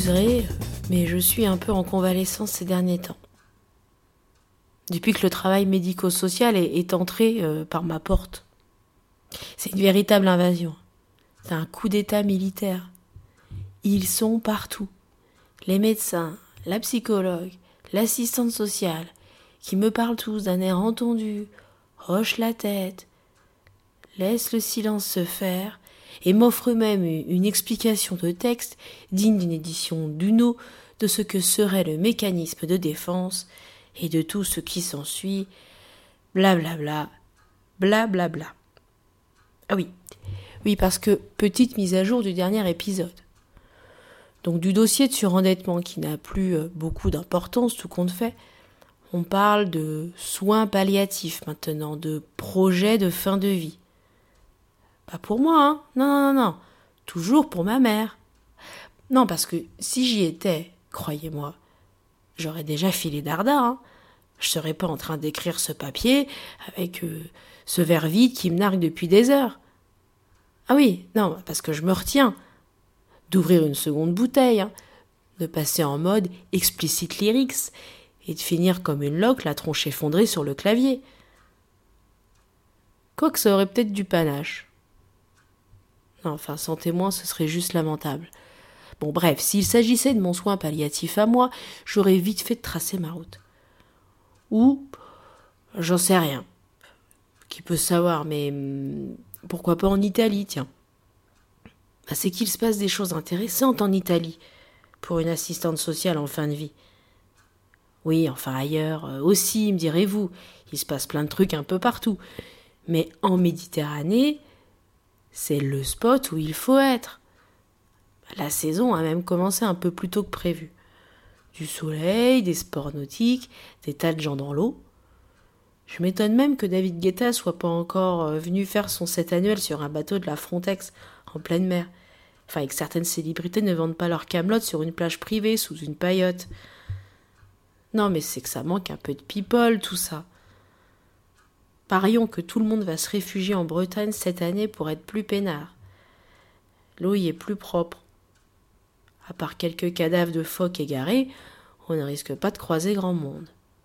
m'excuserez, mais je suis un peu en convalescence ces derniers temps. Depuis que le travail médico-social est entré par ma porte. C'est une véritable invasion. C'est un coup d'état militaire. Ils sont partout. Les médecins, la psychologue, l'assistante sociale, qui me parlent tous d'un air entendu, hochent la tête, laissent le silence se faire et m'offrent même une explication de texte digne d'une édition d'Uno de ce que serait le mécanisme de défense et de tout ce qui s'ensuit, blablabla, blablabla. Ah oui, parce que petite mise à jour du dernier épisode. Donc du dossier de surendettement qui n'a plus beaucoup d'importance, tout compte fait, on parle de soins palliatifs maintenant, de projets de fin de vie. Pas pour moi, hein. Non. Toujours pour ma mère. Non, parce que si j'y étais, croyez-moi, j'aurais déjà filé Darda, hein. Je serais pas en train d'écrire ce papier avec ce verre vide qui me nargue depuis des heures. Ah oui, non, parce que je me retiens d'ouvrir une seconde bouteille, hein, de passer en mode explicit lyrics et de finir comme une loque la tronche effondrée sur le clavier. Quoique ça aurait peut-être du panache. Non, enfin, sans témoin, ce serait juste lamentable. Bon, bref, s'il s'agissait de mon soin palliatif à moi, j'aurais vite fait de tracer ma route. Ou, j'en sais rien. Qui peut savoir, mais pourquoi pas en Italie, tiens. C'est qu'il se passe des choses intéressantes en Italie pour une assistante sociale en fin de vie. Oui, enfin ailleurs aussi, me direz-vous, il se passe plein de trucs un peu partout. Mais en Méditerranée, c'est le spot où il faut être. La saison a même commencé un peu plus tôt que prévu. Du soleil, des sports nautiques, des tas de gens dans l'eau. Je m'étonne même que David Guetta soit pas encore venu faire son set annuel sur un bateau de la Frontex en pleine mer. Enfin, et que certaines célébrités ne vendent pas leur camelote sur une plage privée sous une paillote. Non, mais c'est que ça manque un peu de people, tout ça. Parions que tout le monde va se réfugier en Bretagne cette année pour être plus peinard. L'eau y est plus propre. À part quelques cadavres de phoques égarés, on ne risque pas de croiser grand monde.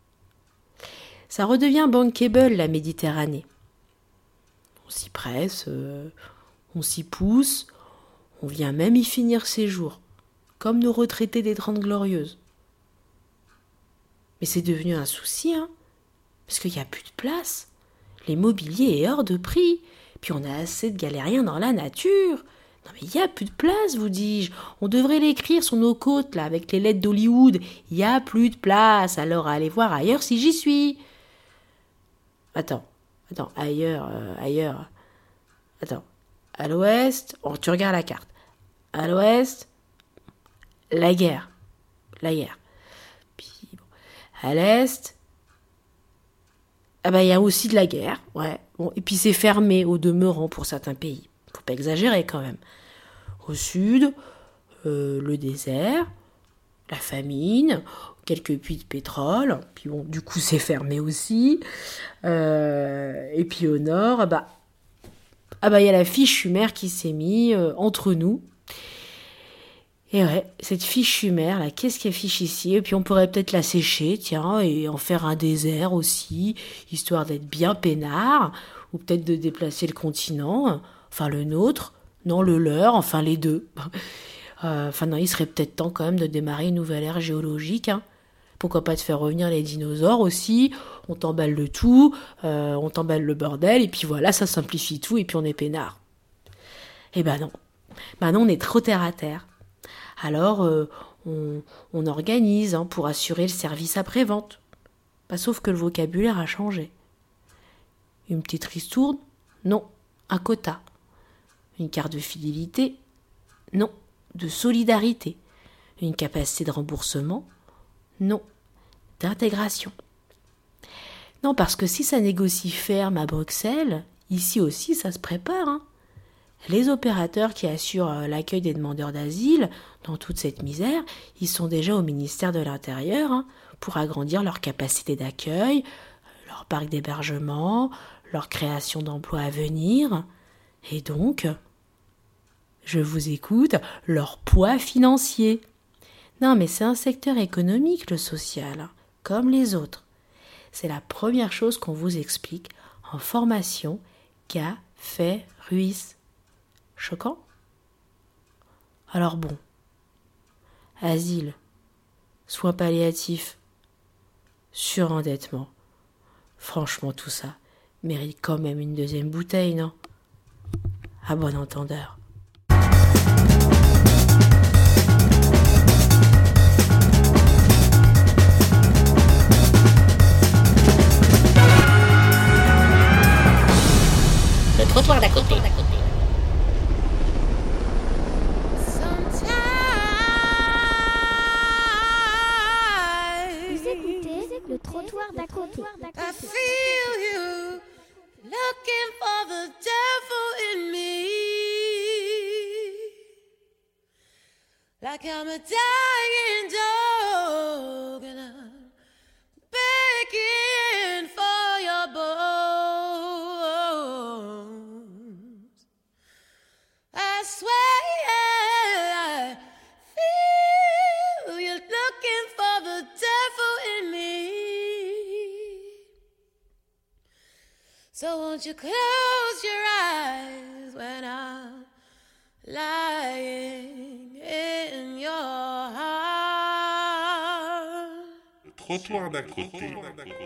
Ça redevient bankable, la Méditerranée. On s'y presse, on s'y pousse, on vient même y finir ses jours, comme nos retraités des 30 Glorieuses. Mais c'est devenu un souci, hein, parce qu'il n'y a plus de place. L'immobilier est hors de prix, puis on a assez de galériens dans la nature. Non mais il n'y a plus de place, vous dis-je. On devrait l'écrire sur nos côtes, là, avec les lettres d'Hollywood. Il n'y a plus de place, alors allez voir ailleurs si j'y suis. Attends, ailleurs. Attends, à l'ouest, tu regardes la carte. À l'ouest, la guerre. Puis, bon, à l'est, il y a aussi de la guerre, ouais. Bon, et puis c'est fermé au demeurant pour certains pays. Faut pas exagérer quand même. Au sud, le désert, la famine, quelques puits de pétrole, puis bon, du coup c'est fermé aussi. Et puis au nord, il y a la fichue mer qui s'est mise entre nous. Et ouais, cette fichue mer, là, qu'est-ce qu'elle fiche ici? Et puis on pourrait peut-être la sécher, tiens, et en faire un désert aussi, histoire d'être bien peinard, ou peut-être de déplacer le continent, enfin le nôtre, non le leur, enfin les deux. Non, il serait peut-être temps quand même de démarrer une nouvelle ère géologique, hein. Pourquoi pas de faire revenir les dinosaures aussi, on t'emballe le tout, on t'emballe le bordel, et puis voilà, ça simplifie tout, et puis on est peinard. Eh ben non, on est trop terre à terre. Alors, on organise pour assurer le service après-vente. Sauf que le vocabulaire a changé. Une petite ristourne? Non, un quota. Une carte de fidélité? Non, de solidarité. Une capacité de remboursement? Non, d'intégration. Non, parce que si ça négocie ferme à Bruxelles, ici aussi ça se prépare, hein. Les opérateurs qui assurent l'accueil des demandeurs d'asile dans toute cette misère, ils sont déjà au ministère de l'Intérieur pour agrandir leur capacité d'accueil, leur parc d'hébergement, leur création d'emplois à venir, et donc, je vous écoute, leur poids financier. Non, mais c'est un secteur économique, le social, hein, comme les autres. C'est la première chose qu'on vous explique en formation Café Ruiz. Choquant? Alors bon, asile, soins palliatifs, surendettement. Franchement, tout ça mérite quand même une deuxième bouteille, non? À bon entendeur. Le trottoir d'à côté. Vous écoutez le trottoir d'à côté. I feel you looking for the devil in me, like I'm a dying dog and I'm begging for your bones. I swear I feel you looking for the devil in me. So won't you close your eyes when I'm lying in your heart? Le trottoir d'à côté.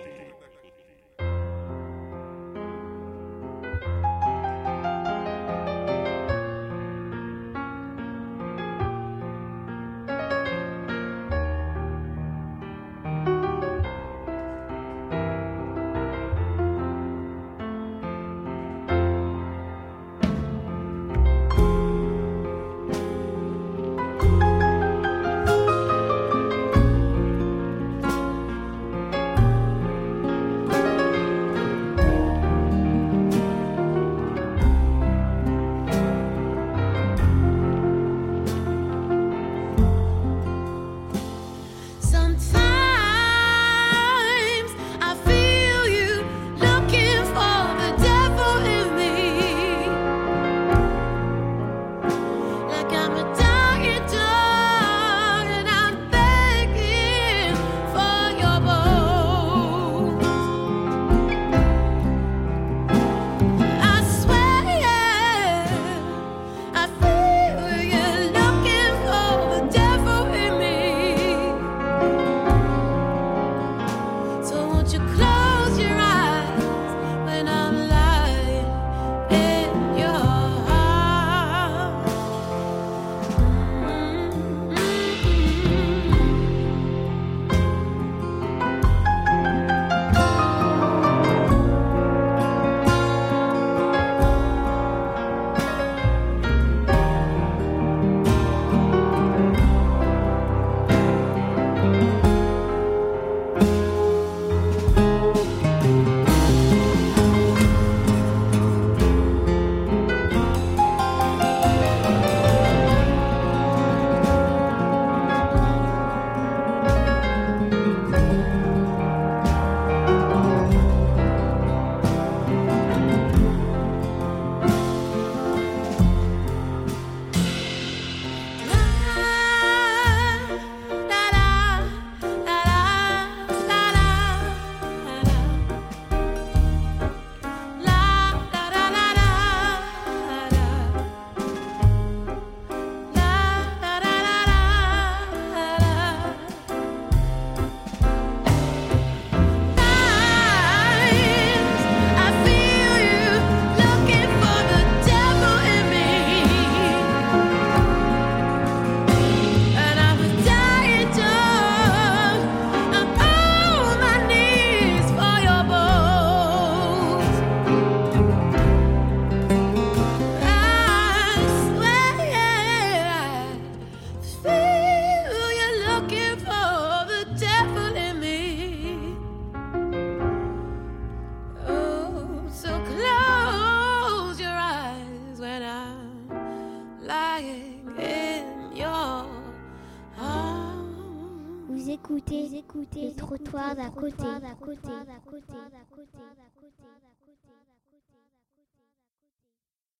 Sometimes I feel you looking for the devil in me, like I'm a dying dog and I'm begging for your bones. I swear I feel you looking for the devil in me. So won't you close your eyes when I'm lying in your heart? I feel you looking for the devil in me, and I'm a dying dog. I'm on my knees for your bones. I swear I feel you looking for the devil in me. Oh, so close your eyes when I'm lying in your arms. Vous écoutez le trottoir d'à côté.